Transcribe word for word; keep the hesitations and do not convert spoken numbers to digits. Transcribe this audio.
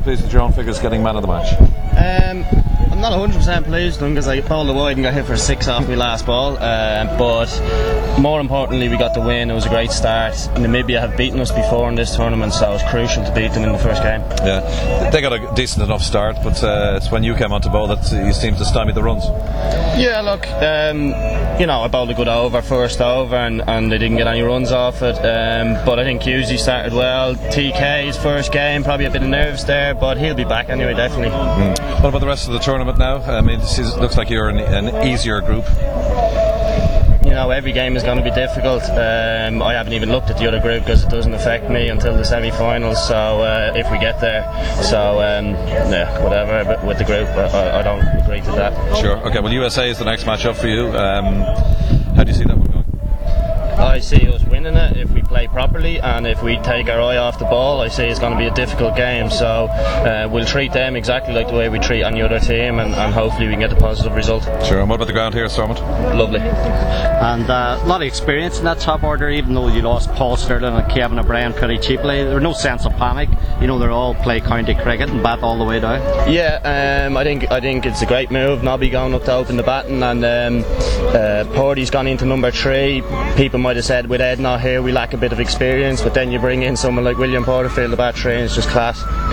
pleased with your own figures getting man of the match? Um, I'm not one hundred percent pleased with them because I bowled it wide and got hit for a six off my last ball. Uh, but more importantly, we got the win. It was a great start. Namibia have beaten us before in this tournament, so it was crucial to beat them in the first game. Yeah, they got a decent enough start, but uh, it's when you came on to bowl that you seemed to stymie the runs. Yeah, look, um, you know, I bowled a good over, first over, and, and they didn't get any runs off it. Um, but I think Husey started well. T K's first game, probably a bit of nerves there, but he'll be back anyway, definitely. Mm. What about the rest of the tournament now? I mean, this is, looks like you're in an easier group. You know, every game is going to be difficult. Um, I haven't even looked at the other group because it doesn't affect me until the semi-finals. So uh, if we get there, so um, yeah, whatever. But with the group, I, I don't agree to that. Sure. Okay. Well, U S A is the next match up for you. Um, how do you see that one going? I see us winning it if we play properly, and if we take our eye off the ball, I see it's going to be a difficult game. So uh, we'll treat them exactly like the way we treat any other team, and, and hopefully we can get a positive result. Sure. And what about the ground here, Stormont? Lovely. And uh, a lot of experience in that top order, even though you lost Paul Sterling and Kevin O'Brien pretty cheaply. There was no sense of panic. You know, they all play county cricket and bat all the way down. Yeah, um, I think I think it's a great move. Nobby going up to open the batting, and um, uh, Purdy's gone into number three. People might have said with Ed not here we lack a bit of experience, but then you bring in someone like William Porterfield, the bat three, and it's just class.